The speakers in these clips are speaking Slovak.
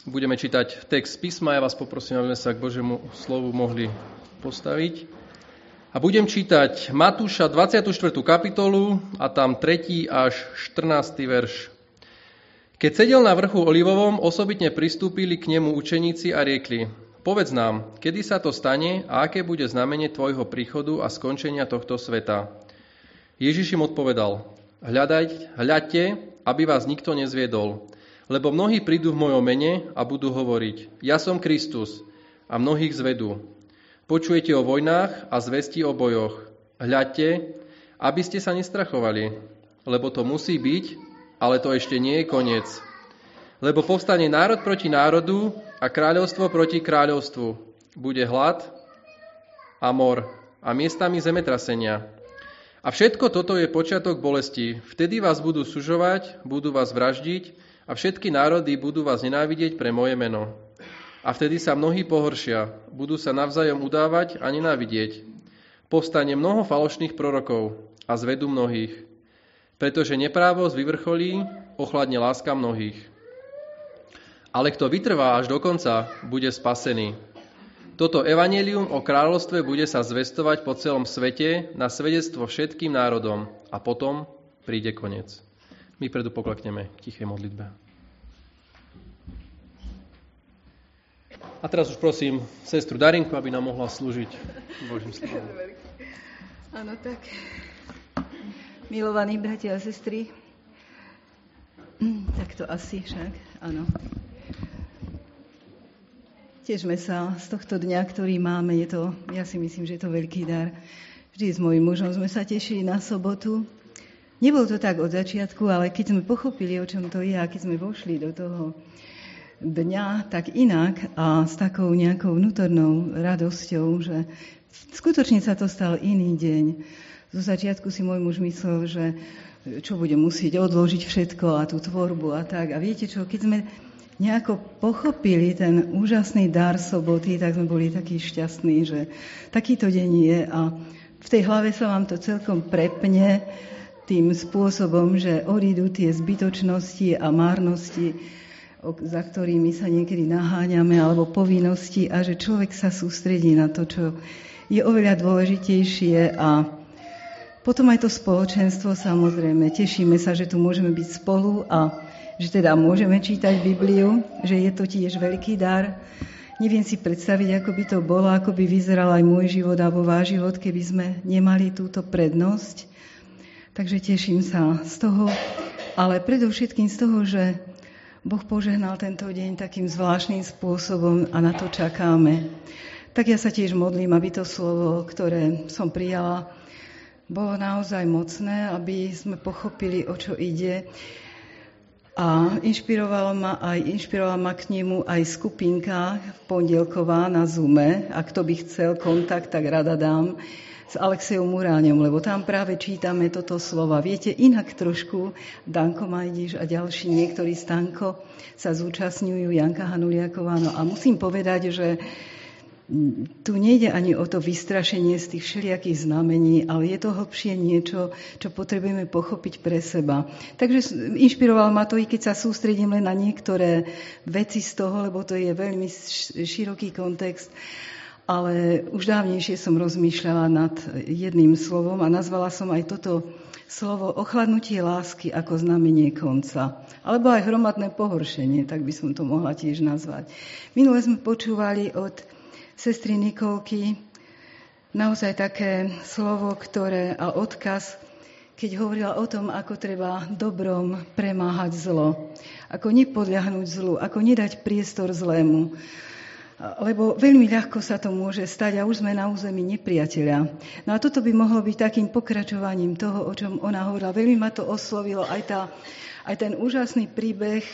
Budeme čítať text písma. Ja vás poprosím, aby sme sa k Božiemu slovu mohli postaviť. A budem čítať Matúša 24. kapitolu a tam 3. až 14. verš. Keď sedel na vrchu Olivovom, osobitne pristúpili k nemu učeníci a riekli: Povedz nám, kedy sa to stane a aké bude znamenie tvojho príchodu a skončenia tohto sveta. Ježiš im odpovedal: Hľadte, aby vás nikto nezviedol. Lebo mnohí prídu v mojom mene a budú hovoriť: Ja som Kristus, a mnohých zvedú. Počujete o vojnách a zvesti o bojoch. Hľadte, aby ste sa nestrachovali, lebo to musí byť, ale to ešte nie je koniec. Lebo povstane národ proti národu a kráľovstvo proti kráľovstvu. Bude hlad a mor a miestami zemetrasenia. A všetko toto je počiatok bolesti. Vtedy vás budú sužovať, budú vás vraždiť, a všetky národy budú vás nenávidieť pre moje meno. A vtedy sa mnohí pohoršia, budú sa navzájom udávať a nenávidieť. Povstane mnoho falošných prorokov a zvedú mnohých. Pretože neprávosť vyvrcholí, ochladne láska mnohých. Ale kto vytrvá až do konca, bude spasený. Toto evanjelium o kráľovstve bude sa zvestovať po celom svete na svedectvo všetkým národom a potom príde koniec. My predu poklakneme k tichej modlitbe. A teraz už prosím sestru Darinku, aby nám mohla slúžiť Božím slovom. Áno, tak. Milovaní bratia a sestry, tak to asi však, áno. Tešme sa z tohto dňa, ktorý máme. Ja si myslím, že je to veľký dar. Vždy s mojím mužom sme sa tešili na sobotu. Nebolo to tak od začiatku, ale keď sme pochopili, o čom to je, a keď sme vošli do toho dňa tak inak a s takou nejakou vnútornou radosťou, že skutočne sa to stal iný deň. Zo začiatku si môj muž myslel, že čo bude musieť odložiť všetko a tú tvorbu a tak. A viete čo, keď sme nejako pochopili ten úžasný dar soboty, tak sme boli takí šťastní, že takýto deň je a v tej hlave sa vám to celkom prepne tým spôsobom, že odídu tie zbytočnosti a márnosti, za ktorými sa niekedy naháňame, alebo povinnosti, a že človek sa sústredí na to, čo je oveľa dôležitejšie. A potom aj to spoločenstvo, samozrejme. Tešíme sa, že tu môžeme byť spolu a že teda môžeme čítať Bibliu, že je to tiež veľký dar. Neviem si predstaviť, ako by to bolo, ako by vyzeral aj môj život alebo váš život, keby sme nemali túto prednosť. Takže teším sa z toho, ale predovšetkým z toho, že Boh požehnal tento deň takým zvláštnym spôsobom a na to čakáme. Tak ja sa tiež modlím, aby to slovo, ktoré som prijala, bolo naozaj mocné, aby sme pochopili, o čo ide. A inšpirovala ma k nemu aj skupinka pondelková na Zoome. A kto by chcel kontakt, tak rada dám, s Alexejom Muráňom, lebo tam práve čítame toto slova. Viete, inak trošku Danko Majdiš a ďalší, niektorí Stanko sa zúčastňujú, Janka Hanuliaková. No a musím povedať, že tu nejde ani o to vystrašenie z tých všelijakých znamení, ale je to hlbšie niečo, čo potrebujeme pochopiť pre seba. Takže inšpiroval ma to, i keď sa sústredím len na niektoré veci z toho, lebo to je veľmi široký kontext. Ale už dávnejšie som rozmýšľala nad jedným slovom a nazvala som aj toto slovo ochladnutie lásky ako znamenie konca. Alebo aj hromadné pohoršenie, tak by som to mohla tiež nazvať. Minule sme počúvali od sestry Nikolky naozaj také slovo, a odkaz, keď hovorila o tom, ako treba dobrom premáhať zlo. Ako nepodľahnúť zlu, ako nedať priestor zlému. Lebo veľmi ľahko sa to môže stať a už sme na území nepriateľa. No a toto by mohlo byť takým pokračovaním toho, o čom ona hovorila. Veľmi ma to oslovilo aj ten úžasný príbeh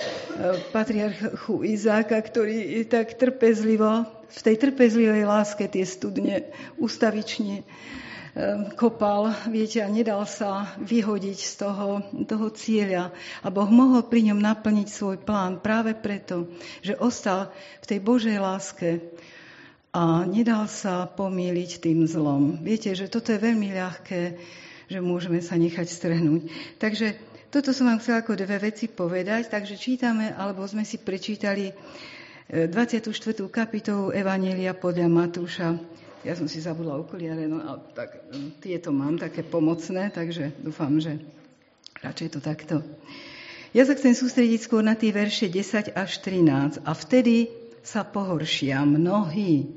patriarchu Izáka, ktorý tak trpezlivo, v tej trpezlivej láske tie studne ustavične kopal, viete, a nedal sa vyhodiť z toho cieľa. A Boh mohol pri ňom naplniť svoj plán práve preto, že ostal v tej Božej láske a nedal sa pomýliť tým zlom. Viete, že toto je veľmi ľahké, že môžeme sa nechať strhnúť. Takže Toto som vám chcela ako dve veci povedať, takže čítame, alebo sme si prečítali 24. kapitolu Evanjelia podľa Matúša. Ja som si zabudla okuliare, no ale tak tieto mám také pomocné, takže dúfam, že radšej to takto. Ja sa chcem sústrediť skôr na tie verše 10 až 13. A vtedy sa pohoršia mnohí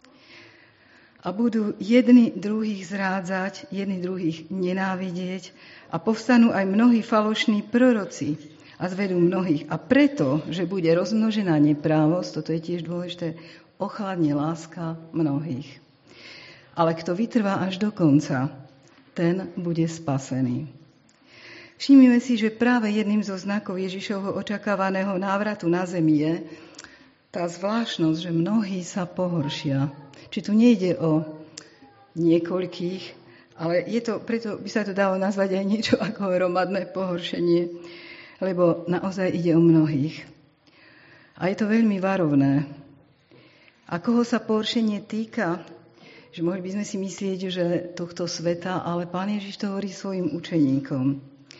a budú jedni druhých zrádzať, jedni druhých nenávidieť a povstanú aj mnohí falošní proroci a zvedú mnohých. A preto, že bude rozmnožená neprávosť, toto je tiež dôležité, ochladne láska mnohých. Ale kto vytrvá až do konca, ten bude spasený. Všimnime si, že práve jedným zo znakov Ježišovho očakávaného návratu na zemi je tá zvláštnosť, že mnohí sa pohoršia. Či tu nejde o niekoľkých, ale preto by sa to dalo nazvať aj niečo ako hromadné pohoršenie, lebo naozaj ide o mnohých. A je to veľmi varovné. A koho sa pohoršenie týka? Že mohli by sme si myslieť, že tohto sveta, ale Pán Ježiš to hovorí svojim učeníkom.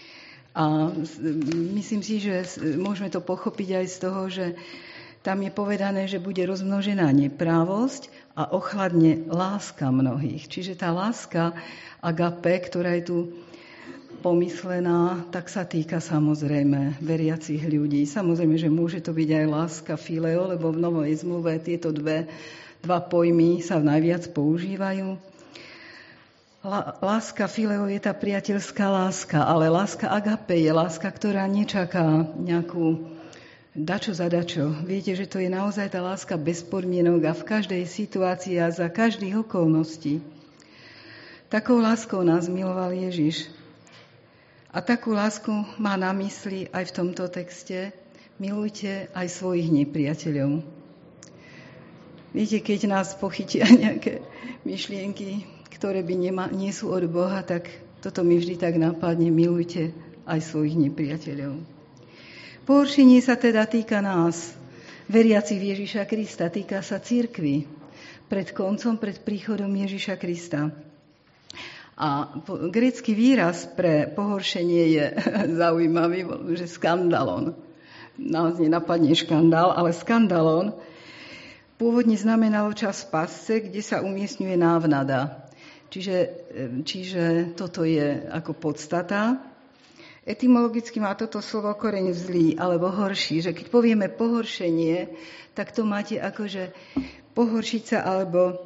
A myslím si, že môžeme to pochopiť aj z toho, že tam je povedané, že bude rozmnožená neprávosť a ochladne láska mnohých. Čiže tá láska agape, ktorá je tu pomyslená, tak sa týka samozrejme veriacich ľudí. Samozrejme, že môže to byť aj láska fileo, lebo v Novej zmluve tieto dva pojmy sa najviac používajú. Láska fileo je tá priateľská láska, ale láska agape je láska, ktorá nečaká nejakú dačo za dačo. Viete, že to je naozaj tá láska bez podmienok a v každej situácii a za každých okolností. Takou láskou nás miloval Ježiš. A takú lásku má na mysli aj v tomto texte. Milujte aj svojich nepriateľov. Viete, keď nás pochytia nejaké myšlienky, ktoré nie sú od Boha, tak toto mi vždy tak napadne. Milujte aj svojich nepriateľov. Pohoršenie sa teda týka nás, veriacich v Ježiša Krista, týka sa cirkvi pred koncom, pred príchodom Ježiša Krista. A grécky výraz pre pohoršenie je zaujímavý, že skandalon. Nás nenapadne škandál, ale skandalon pôvodne znamenalo čas v pasce, kde sa umiestňuje návnada. Čiže toto je ako podstata. Etymologicky má toto slovo koreň zlý alebo horší, že keď povieme pohoršenie, tak to máte akože pohoršiť sa alebo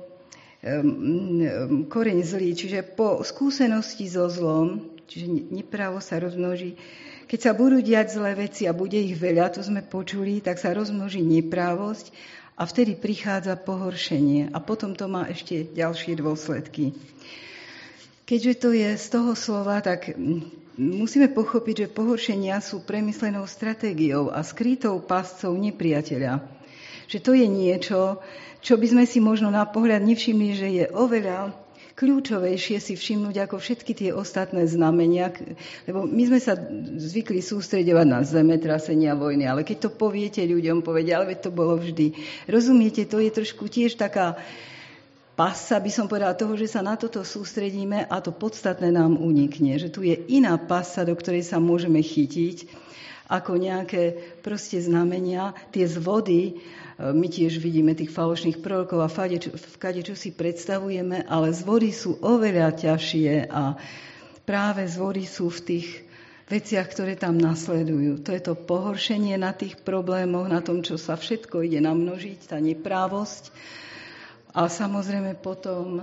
koreň zlý, čiže po skúsenosti so zlom, čiže nepravo sa rozmnoží. Keď sa budú diať zlé veci a bude ich veľa, to sme počuli, tak sa rozmnoží neprávosť a vtedy prichádza pohoršenie a potom to má ešte ďalšie dôsledky. Keďže to je z toho slova, tak musíme pochopiť, že pohoršenia sú premyslenou stratégiou a skrytou pascou nepriateľa. Že to je niečo, čo by sme si možno na pohľad nevšimli, že je oveľa kľúčovejšie si všimnúť ako všetky tie ostatné znamenia, lebo my sme sa zvykli sústreďovať na zemetrasenia, vojny, ale keď to poviete ľuďom, povedia, ale veď to bolo vždy. Rozumiete, to je trošku tiež taká pasa, by som povedala, toho, že sa na toto sústredíme a to podstatné nám unikne. Že tu je iná pasa, do ktorej sa môžeme chytiť, ako nejaké proste znamenia. Tie zvody, my tiež vidíme tých falošných prorokov a v kade, čo si predstavujeme, ale zvody sú oveľa ťažšie a práve zvody sú v tých veciach, ktoré tam nasledujú. To je to pohoršenie na tých problémoch, na tom, čo sa všetko ide namnožiť, tá neprávosť. A samozrejme potom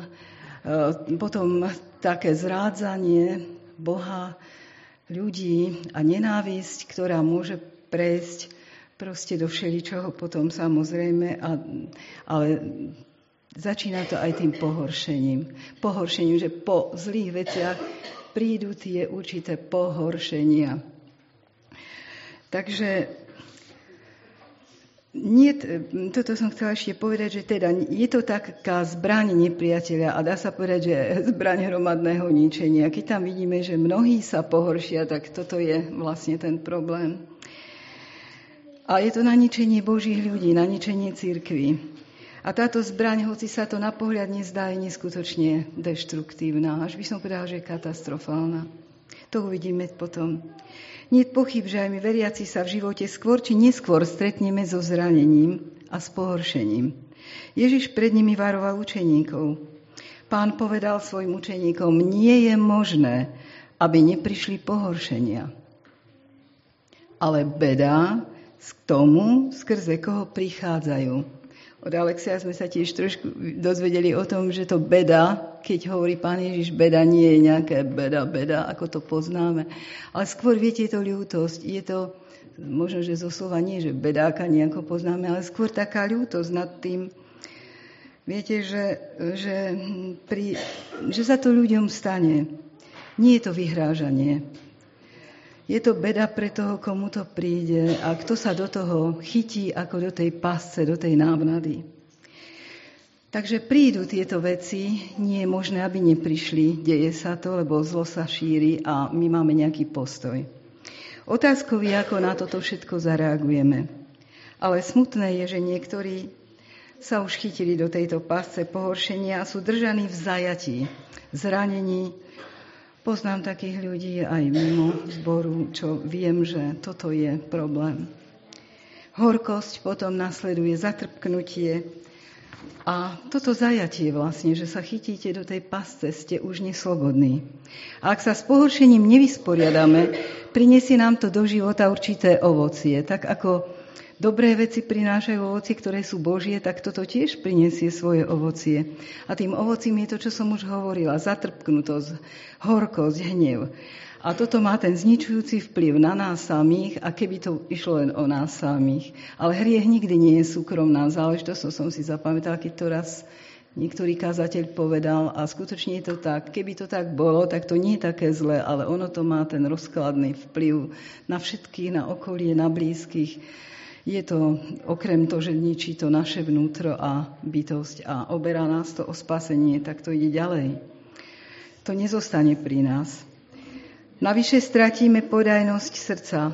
také zrádzanie Boha, ľudí a nenávisť, ktorá môže prejsť proste do všeličoho potom samozrejme, ale začína to aj tým pohoršením, že po zlých veciach prídu tie určité pohoršenia. Takže toto som chcela ešte povedať, že teda je to taká zbraň nepriateľa a dá sa povedať, že zbraň hromadného ničenia. Keď tam vidíme, že mnohí sa pohoršia, tak toto je vlastne ten problém. A je to na ničenie Božích ľudí, na ničenie cirkvi. A táto zbraň, hoci sa to na pohľad nezdá, je neskutočne deštruktívna. Až by som povedala, že je katastrofálna. To uvidíme potom. Nie je pochyb, že aj my veriaci sa v živote skôr či neskôr stretneme so zranením a s pohoršením. Ježiš pred nimi varoval učeníkov. Pán povedal svojim učeníkom, nie je možné, aby neprišli pohoršenia. Ale beda k tomu, skrze koho prichádzajú. Od Alexia sme sa tiež trošku dozvedeli o tom, že to beda, keď hovorí Pán Ježiš, beda nie je nejaké beda, ako to poznáme. Ale skôr, viete, je to ľútosť. Je to, možno, že zo slova nie, že bedáka nejako poznáme, ale skôr taká ľútosť nad tým. Viete, že sa to ľuďom stane. Nie je to vyhrážanie. Je to beda pre toho, komu to príde a kto sa do toho chytí ako do tej pasce, do tej návnady. Takže prídu tieto veci, nie je možné, aby neprišli. Deje sa to, lebo zlo sa šíri a my máme nejaký postoj. Otázkou je, ako na toto všetko zareagujeme. Ale smutné je, že niektorí sa už chytili do tejto pasce pohoršenia a sú držaní v zajatí, zranení. Poznám takých ľudí aj mimo zboru, čo viem, že toto je problém. Horkosť potom nasleduje zatrpknutie a toto zajatie vlastne, že sa chytíte do tej pasce, ste už neslobodní. A ak sa s pohoršením nevysporiadame, prinesie nám to do života určité ovocie. Tak ako dobré veci prinášajú ovocie, ktoré sú Božie, tak toto tiež prinesie svoje ovocie. A tým ovocím je to, čo som už hovorila, zatrpknutosť, horkosť, hnev. A toto má ten zničujúci vplyv na nás samých, a keby to išlo len o nás samých. Ale hriech nikdy nie je súkromná záležitosť, to som si zapamätala, keď to raz niektorý kazateľ povedal, a skutočne je to tak. Keby to tak bolo, tak to nie je také zlé, ale ono to má ten rozkladný vplyv na všetkých, na okolie, na blízkych. Je to okrem toho, že ničí to naše vnútro a bytosť a oberá nás to o spasenie, tak to ide ďalej. To nezostane pri nás. Navyše stratíme podajnosť srdca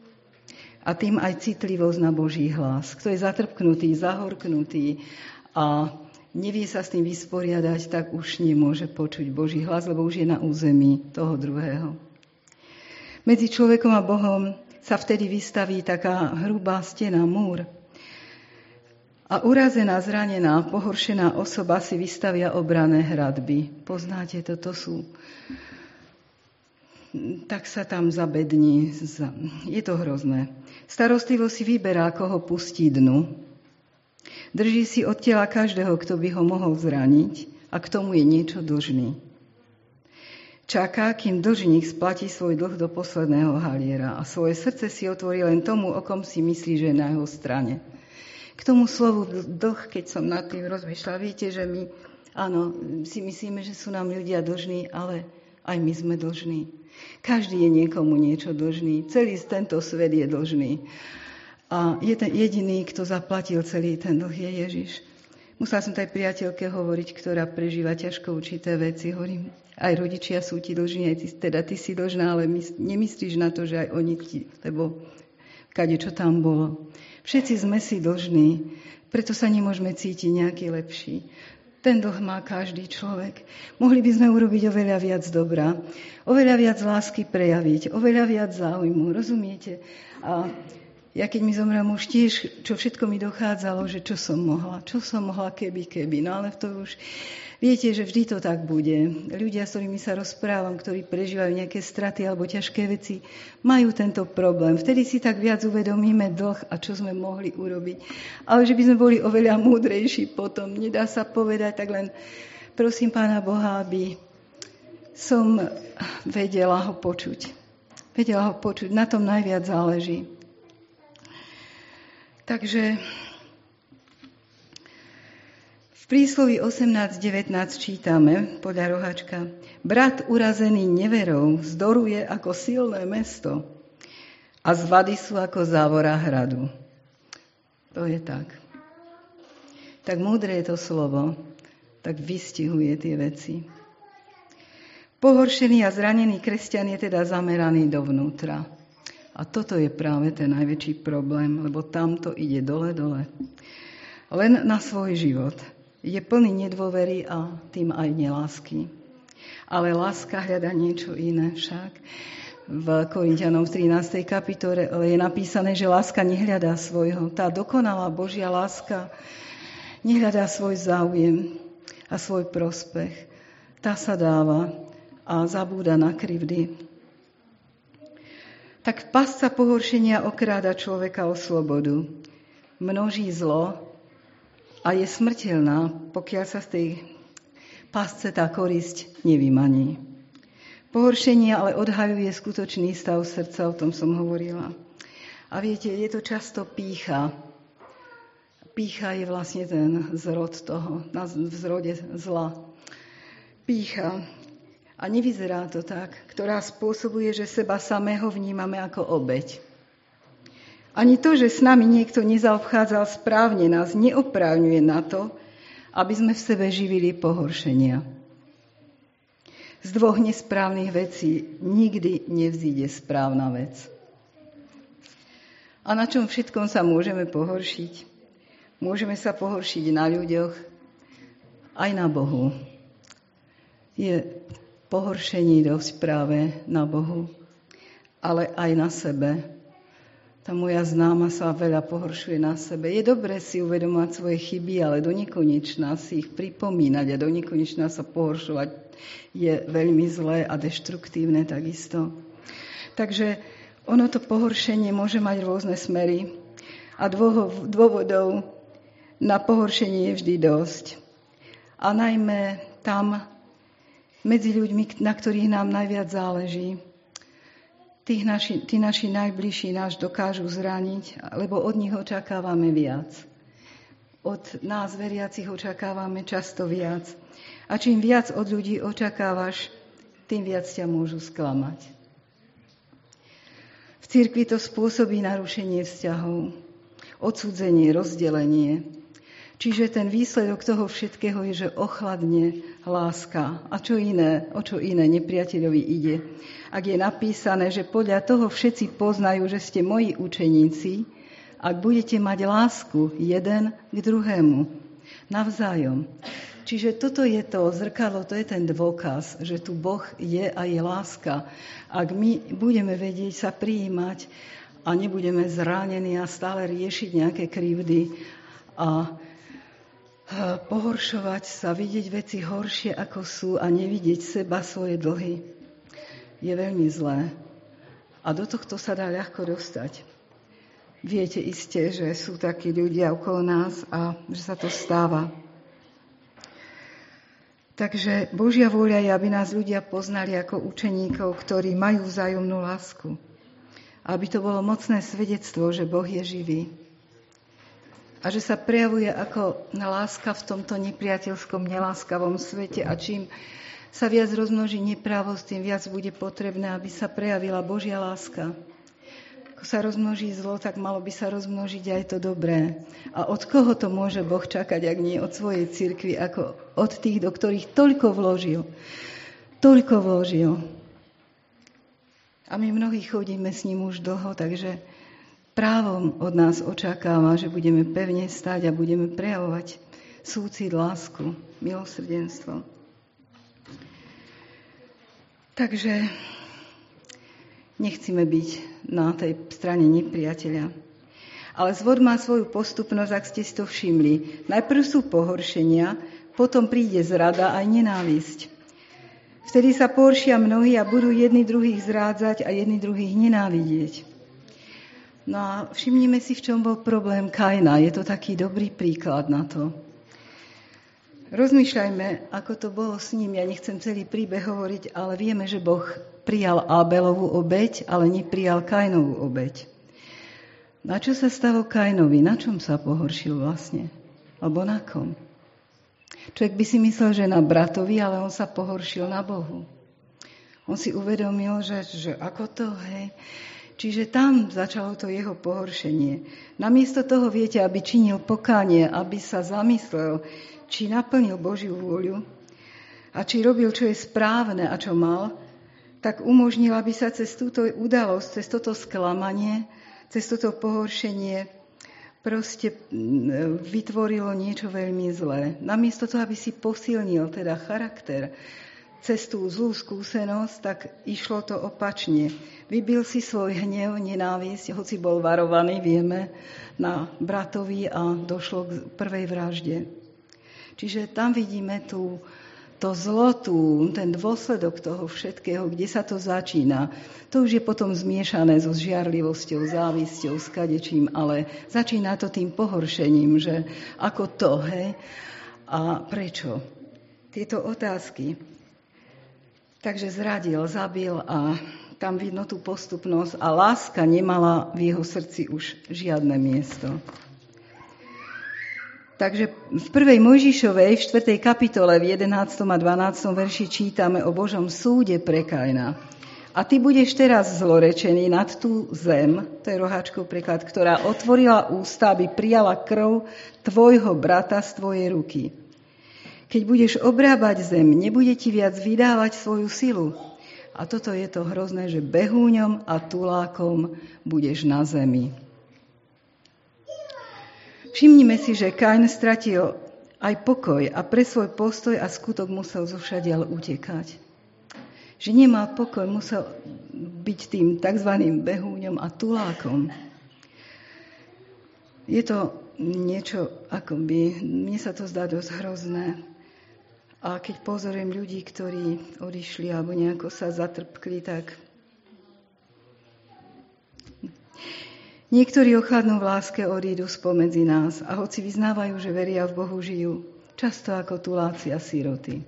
a tým aj citlivosť na Boží hlas. Kto je zatrpknutý, zahorknutý a nevie sa s tým vysporiadať, tak už nemôže počuť Boží hlas, lebo už je na území toho druhého. Medzi človekom a Bohom sa vtedy vystaví taká hrubá stena, múr. A urazená, zranená, pohoršená osoba si vystavia obranné hradby. Poznáte to? To sú... Tak sa tam zabední. Je to hrozné. Starostlivo si vyberá, koho pustí dnu. Drží si od tela každého, kto by ho mohol zraniť, a k tomu je niečo dlžný. Čaká, kým dlžník splatí svoj dlh do posledného haliera a svoje srdce si otvorí len tomu, o kom si myslí, že je na jeho strane. K tomu slovu dlh, keď som nad tým rozmýšľala, viete, že my, áno, si myslíme, že sú nám ľudia dlžní, ale aj my sme dlžní. Každý je niekomu niečo dlžný. Celý tento svet je dlžný. A je ten jediný, kto zaplatil celý ten dlh, je Ježiš. Musela som tej priateľke hovoriť, ktorá prežíva ťažko určité veci. Hovorím, aj rodičia sú ti dlžní, aj ty si dlžná, ale nemyslíš na to, že aj oni ti, lebo kade čo tam bolo. Všetci sme si dlžní, preto sa nemôžeme cítiť nejaký lepší. Ten dlh má každý človek. Mohli by sme urobiť oveľa viac dobra, oveľa viac lásky prejaviť, oveľa viac záujmu, rozumiete? A ja keď mi zomrel muž, tiež, čo všetko mi dochádzalo, že čo som mohla, keby. No ale to už, viete, že vždy to tak bude. Ľudia, s ktorými sa rozprávam, ktorí prežívajú nejaké straty alebo ťažké veci, majú tento problém. Vtedy si tak viac uvedomíme dlh a čo sme mohli urobiť. Ale že by sme boli oveľa múdrejší potom, nedá sa povedať, tak len prosím Pána Boha, aby som vedela ho počuť. Na tom najviac záleží. Takže v prísloví 18:19 čítame podľa Roháčka: Brat urazený neverou zdoruje ako silné mesto a zvady sú ako závora hradu. To je tak. Tak múdre je to slovo, tak vystihuje tie veci. Pohoršený a zranený kresťan je teda zameraný dovnútra. A toto je práve ten najväčší problém, lebo tam to ide dole. Len na svoj život. Je plný nedôvery a tým aj nelásky. Ale láska hľadá niečo iné však. V Korinťanom v 13. kapitole je napísané, že láska nehľadá svojho. Tá dokonalá Božia láska nehľadá svoj záujem a svoj prospech. Tá sa dáva a zabúda na krivdy. Tak pasca pohoršenia okráda človeka o slobodu. Množí zlo a je smrteľná, pokiaľ sa z tej pasce tá korisť nevymaní. Pohoršenie ale odhaľuje skutočný stav srdca, o tom som hovorila. A viete, je to často pýcha. Pýcha je vlastne ten zrod toho, v zrode zla. Pýcha. A nevyzerá to tak, ktorá spôsobuje, že seba samého vnímame ako obeť. Ani to, že s nami niekto nezaobchádzal správne, nás neoprávňuje na to, aby sme v sebe živili pohoršenia. Z dvoch nesprávnych vecí nikdy nevzíde správna vec. A na čom všetkom sa môžeme pohoršiť? Môžeme sa pohoršiť na ľuďoch, aj na Bohu. Je pohoršení dosť práve na Bohu, ale aj na sebe. Tá moja známa sa veľa pohoršuje na sebe. Je dobré si uvedomať svoje chyby, ale do nekonečna si ich pripomínať a do nekonečna sa pohoršovať je veľmi zlé a deštruktívne takisto. Takže ono to pohoršenie môže mať rôzne smery a dôvodov na pohoršenie je vždy dosť. A najmä tam medzi ľuďmi, na ktorých nám najviac záleží. Tí naši najbližší nás dokážu zraniť, lebo od nich očakávame viac. Od nás veriacich očakávame často viac. A čím viac od ľudí očakávaš, tým viac ťa môžu sklamať. V cirkvi to spôsobí narušenie vzťahov, odsudzenie, rozdelenie. Čiže ten výsledok toho všetkého je, že ochladne láska. A o čo iné nepriateľovi ide? Ak je napísané, že podľa toho všetci poznajú, že ste moji učeníci, ak budete mať lásku jeden k druhému, navzájom. Čiže toto je to zrkadlo, to je ten dôkaz, že tu Boh je a je láska. Ak my budeme vedieť sa prijímať a nebudeme zranení a stále riešiť nejaké krivdy a pohoršovať sa, vidieť veci horšie ako sú a nevidieť seba svoje dlhy, je veľmi zlé. A do tohto sa dá ľahko dostať. Viete iste, že sú takí ľudia okolo nás a že sa to stáva. Takže Božia vôľa je, aby nás ľudia poznali ako učeníkov, ktorí majú vzájomnú lásku. Aby to bolo mocné svedectvo, že Boh je živý. A že sa prejavuje ako láska v tomto nepriateľskom, neláskavom svete. A čím sa viac rozmnoží neprávosť, tým viac bude potrebné, aby sa prejavila Božia láska. Ako sa rozmnoží zlo, tak malo by sa rozmnožiť aj to dobré. A od koho to môže Boh čakať, ak nie od svojej cirkvi, ako od tých, do ktorých toľko vložil. Toľko vložil. A my mnohí chodíme s ním už dlho, takže právom od nás očakáva, že budeme pevne stáť a budeme prejavovať súcit, lásku, milosrdenstvo. Takže nechceme byť na tej strane nepriateľa. Ale zvod má svoju postupnosť, ak ste si to všimli. Najprv sú pohoršenia, potom príde zrada aj nenávisť. Vtedy sa pohoršia mnohí a budú jedni druhých zrádzať a jedni druhých nenávidieť. No a všimnime si, v čom bol problém Kaina. Je to taký dobrý príklad na to. Rozmýšľajme, ako to bolo s ním. Ja nechcem celý príbeh hovoriť, ale vieme, že Boh prijal Ábelovú obeť, ale neprijal Kainovú obeť. Na čo sa stalo Kainovi? Na čom sa pohoršil vlastne? Alebo na kom? Človek by si myslel, že na bratovi, ale on sa pohoršil na Bohu. On si uvedomil, že ako to, hej... Čiže tam začalo to jeho pohoršenie. Namiesto toho, viete, aby činil pokánie, aby sa zamyslel, či naplnil Božiu vôľu a či robil, čo je správne a čo mal, tak umožnil, aby sa cez túto udalosť, cez toto sklamanie, cez toto pohoršenie proste vytvorilo niečo veľmi zlé. Namiesto toho, aby si posilnil teda charakter, cez tú zlú skúsenosť, tak išlo to opačne. Vybil si svoj hnev, nenávisť, hoci bol varovaný, vieme, na bratovi a došlo k prvej vražde. Čiže tam vidíme to zlo, ten dôsledok toho všetkého, kde sa to začína. To už je potom zmiešané so žiarlivosťou, závisťou, s kadečím, ale začína to tým pohoršením, že ako to, hej? A prečo? Tieto otázky. Takže zradil, zabil a tam vidno tú postupnosť a láska nemala v jeho srdci už žiadne miesto. Takže v 1. Mojžišovej, v 4. kapitole, v 11. a 12. verši čítame o Božom súde pre Kaina. A ty budeš teraz zlorečený nad tú zem, to je roháčkov preklad, ktorá otvorila ústa, aby prijala krv tvojho brata z tvojej ruky. Keď budeš obrábať zem, nebude ti viac vydávať svoju silu. A toto je to hrozné, že behúňom a tulákom budeš na zemi. Všimnime si, že Kain stratil aj pokoj a pre svoj postoj a skutok musel zovšadiaľ utekať. Že nemal pokoj, musel byť tým tzv. Behúňom a tulákom. Je to niečo, akoby, mne sa to zdá dosť hrozné. A keď pozorujem ľudí, ktorí odišli alebo nejako sa zatrpkli, tak niektorí ochladnú v láske odídu spomedzi nás a hoci vyznávajú, že veria v Bohu, žijú často ako tuláci a siroty.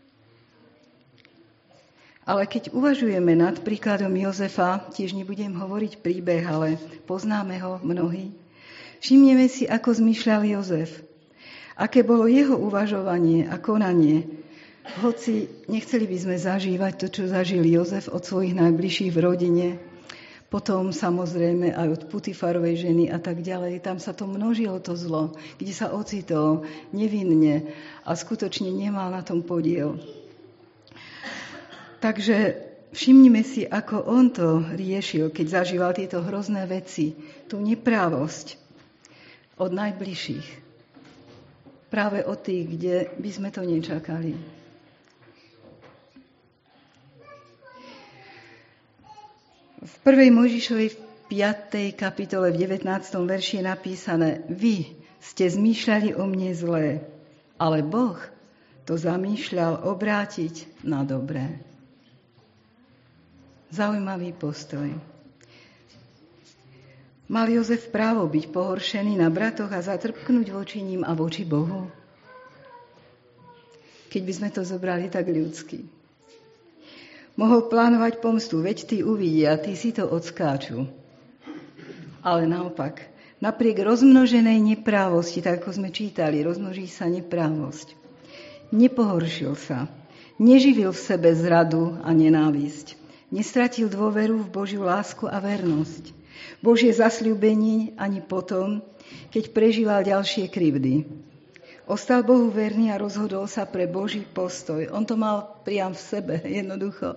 Ale keď uvažujeme nad príkladom Jozefa, tiež nebudem hovoriť príbeh, ale poznáme ho mnohí, všimneme si, ako zmýšľal Jozef. Aké bolo jeho uvažovanie a konanie. Hoci nechceli by sme zažívať to, čo zažil Jozef od svojich najbližších v rodine, potom samozrejme aj od Putifarovej ženy a tak ďalej. Tam sa to množilo to zlo, kde sa ocitol nevinne a skutočne nemal na tom podiel. Takže všimnime si, ako on to riešil, keď zažíval tieto hrozné veci, tú neprávosť od najbližších. Práve od tých, kde by sme to nečakali. V 1. Mojžišovej 5. kapitole v 19. verši je napísané: Vy ste zmýšľali o mne zlé, ale Boh to zamýšľal obrátiť na dobré. Zaujímavý postoj. Mal Jozef právo byť pohoršený na bratoch a zatrpknúť voči ním a voči Bohu? Keď by sme to zobrali tak ľudsky. Mohol plánovať pomstu, veď tí uvidia, tí si to odskáču. Ale naopak, napriek rozmnoženej neprávosti, tak ako sme čítali, rozmnoží sa neprávosť. Nepohoršil sa, neživil v sebe zradu a nenávisť. Nestratil dôveru v Božiu lásku a vernosť. Božie zasľúbenie ani potom, keď prežíval ďalšie krivdy. Ostal Bohu verný a rozhodol sa pre Boží postoj. On to mal priam v sebe, jednoducho.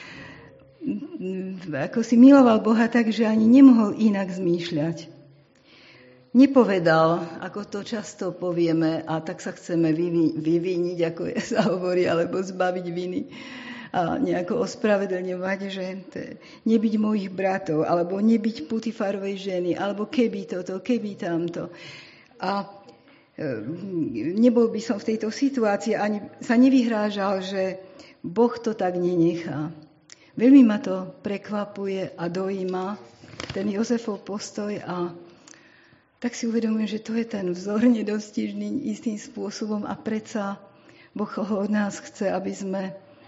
Ako si miloval Boha tak, že ani nemohol inak zmýšľať. Nepovedal, ako to často povieme, a tak sa chceme vyviniť, ako sa hovorí, alebo zbaviť viny. A nejako ospravedlňovať, že nebyť mojich bratov, alebo nebyť Putifarovej ženy, alebo keby toto, keby tamto. A nebol by som v tejto situácii, ani sa nevyhrážal, že Boh to tak nenechá. Veľmi ma to prekvapuje a dojíma, ten Jozefov postoj, a tak si uvedomujem, že to je ten vzor nedostižný istým spôsobom a predsa Boh ho od nás chce, aby sme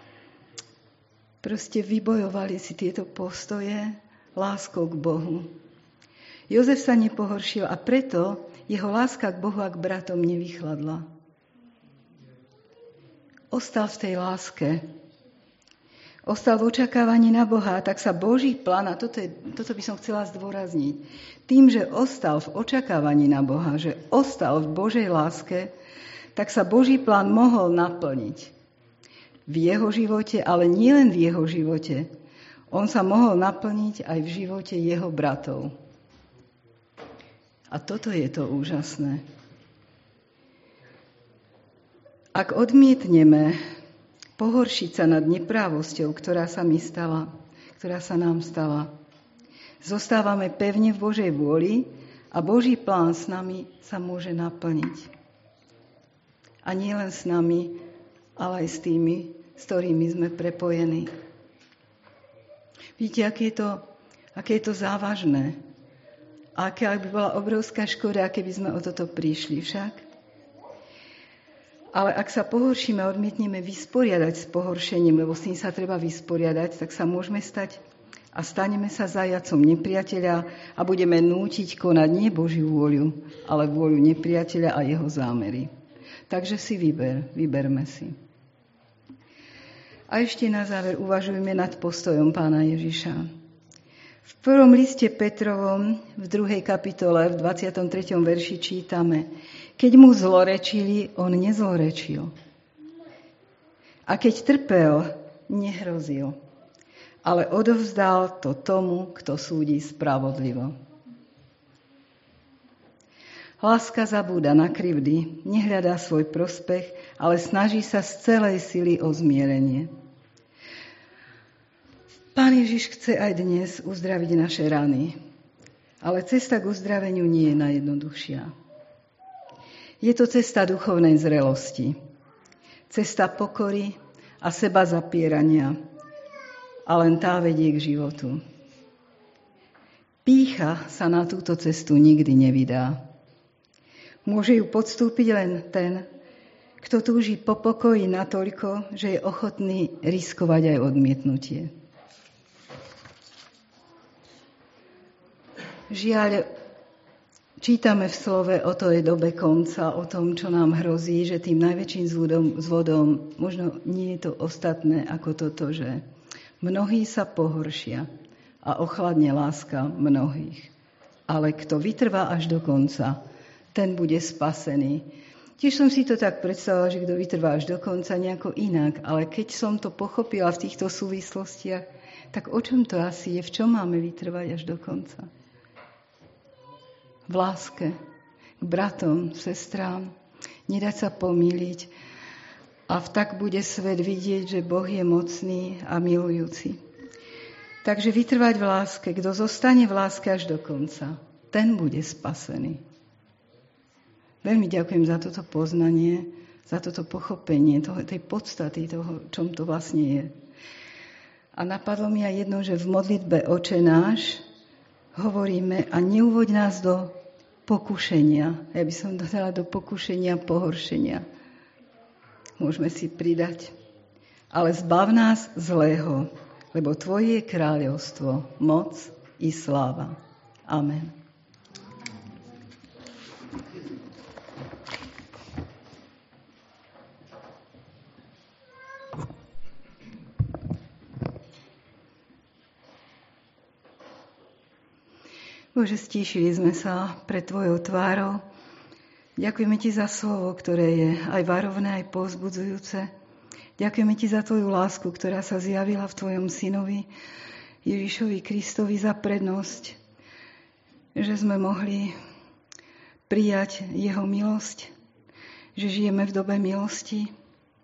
proste vybojovali si tieto postoje láskou k Bohu. Jozef sa nepohoršil a preto jeho láska k Bohu a k bratom nevychladla. Ostal v tej láske. Ostal v očakávaní na Boha, tak sa Boží plán, a toto by som chcela zdôrazniť, tým, že ostal v očakávaní na Boha, že ostal v Božej láske, tak sa Boží plán mohol naplniť v jeho živote, ale nie len v jeho živote. On sa mohol naplniť aj v živote jeho bratov. A toto je to úžasné. Ak odmietneme pohoršiť sa nad neprávosťou, ktorá sa nám stala. Zostávame pevne v Božej vôli a Boží plán s nami sa môže naplniť. A nie len s nami, ale aj s tými, s ktorými sme prepojení. Vidíte, aké je to závažné. A aká by bola obrovská škoda, keby sme o toto prišli však. Ale ak sa pohoršíme a odmietneme vysporiadať s pohoršením, lebo s tým sa treba vysporiadať, tak sa môžeme stať a staneme sa zajacom nepriateľa a budeme nútiť konať nie Božiu vôľu, ale vôľu nepriateľa a jeho zámery. Takže si vyberme si. A ešte na záver uvažujme nad postojom Pána Ježiša. V prvom liste Petrovom, v 2. kapitole, v 23. verši čítame: Keď mu zlorečili, on nezlorečil. A keď trpel, nehrozil, ale odovzdal to tomu, kto súdi spravodlivo. Láska zabúda na krivdy, nehľadá svoj prospech, ale snaží sa z celej sily o zmierenie. Pán Ježiš chce aj dnes uzdraviť naše rany, ale cesta k uzdraveniu nie je najjednoduchšia. Je to cesta duchovnej zrelosti, cesta pokory a seba zapierania, a len tá vedie k životu. Pýcha sa na túto cestu nikdy nevydá. Môže ju podstúpiť len ten, kto túži po pokoji natoľko, že je ochotný riskovať aj odmietnutie. Žiaľ, čítame v slove o tej dobe konca, o tom, čo nám hrozí, že tým najväčším zvodom možno nie je to ostatné ako toto, že mnohí sa pohoršia a ochladne láska mnohých. Ale kto vytrvá až do konca, ten bude spasený. Tiež som si to tak predstavovala, že kto vytrvá až do konca nejako inak, ale keď som to pochopila v týchto súvislostiach, tak o čom to asi je? V čom máme vytrvať až do konca? V láske k bratom, sestrám, nedať sa pomýliť a tak bude svet vidieť, že Boh je mocný a milujúci. Takže vytrvať v láske, kto zostane v láske až do konca, ten bude spasený. Veľmi ďakujem za toto poznanie, za toto pochopenie tej podstaty toho, čom to vlastne je. A napadlo mi aj jedno, že v modlitbe Oče náš hovoríme: a neuvoď nás do pokušenia. Ja by som dodala do pokušenia pohoršenia. Môžeme si pridať. Ale zbav nás zlého, lebo Tvoje je kráľovstvo, moc i sláva. Amen. Bože, stíšili sme sa pred Tvojou tvárou. Ďakujeme Ti za slovo, ktoré je aj varovné, aj povzbudzujúce. Ďakujeme Ti za Tvoju lásku, ktorá sa zjavila v Tvojom synovi Ježišovi Kristovi, za prednosť, že sme mohli prijať Jeho milosť, že žijeme v dobe milosti,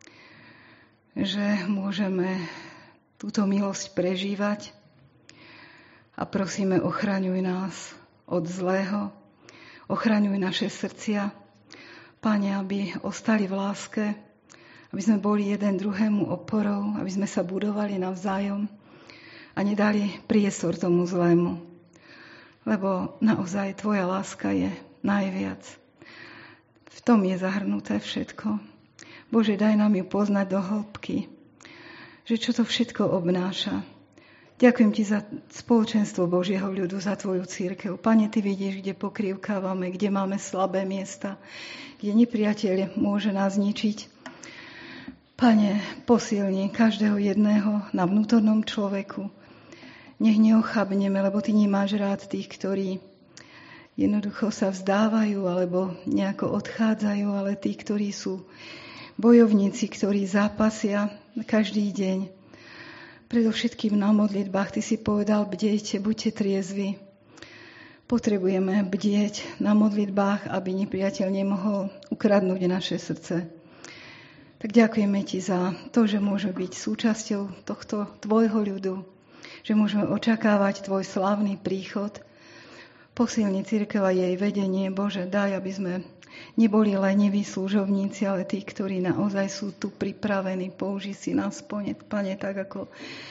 že môžeme túto milosť prežívať. A prosíme, ochraňuj nás od zlého, ochraňuj naše srdcia, Pane, aby ostali v láske, aby sme boli jeden druhému oporou, aby sme sa budovali navzájom a nedali priestor tomu zlému. Lebo naozaj Tvoja láska je najviac. V tom je zahrnuté všetko. Bože, daj nám ju poznať do hĺbky, že čo to všetko obnáša. Ďakujem Ti za spoločenstvo Božieho ľudu, za Tvoju cirkev. Pane, Ty vidíš, kde pokrývkávame, kde máme slabé miesta, kde nepriateľ môže nás ničiť. Pane, posilni každého jedného na vnútornom človeku. Nech neochabneme, lebo Ty nemáš rád tých, ktorí jednoducho sa vzdávajú alebo nejako odchádzajú, ale tí, ktorí sú bojovníci, ktorí zápasia každý deň. Predovšetkým na modlitbách, Ty si povedal, bdejte, buďte triezvi. Potrebujeme bdieť na modlitbách, aby nepriateľ nemohol ukradnúť naše srdce. Tak ďakujeme Ti za to, že môže byť súčasťou tohto Tvojho ľudu, že môžeme očakávať Tvoj slávny príchod. Posilni cirkev a jej vedenie, Bože, daj, aby sme neboli leniví služobníci, ale tí, ktorí naozaj sú tu pripravení. Použij si nás, Pane, tak ako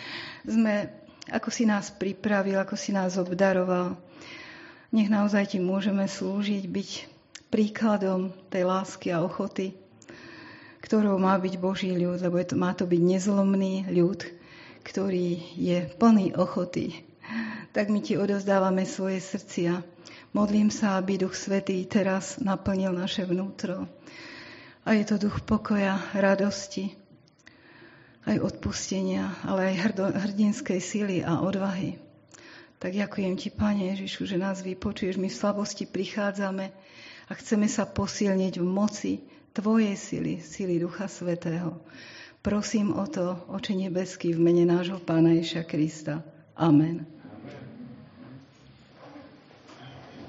si nás pripravil, ako si nás obdaroval. Nech naozaj Ti môžeme slúžiť, byť príkladom tej lásky a ochoty, ktorou má byť Boží ľud, lebo má to byť nezlomný ľud, ktorý je plný ochoty. Tak my Ti odovzdávame svoje srdcia. Modlím sa, aby Duch Svätý teraz naplnil naše vnútro. A je to duch pokoja, radosti, aj odpustenia, ale aj hrdinskej sily a odvahy. Tak ďakujem Ti, Pane Ježišu, že nás vypočuješ. My v slabosti prichádzame a chceme sa posilniť v moci Tvojej sily Ducha Svätého. Prosím o to, Oče nebeský, v mene nášho Pána Ježiša Krista. Amen.